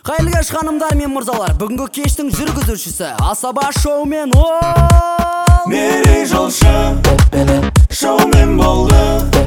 Қайырлы кеш ханымдар мен мырзалар, бүгінгі кештің жүргізушісі Асаба шоумен ол Мерей жолшы шоумен болды.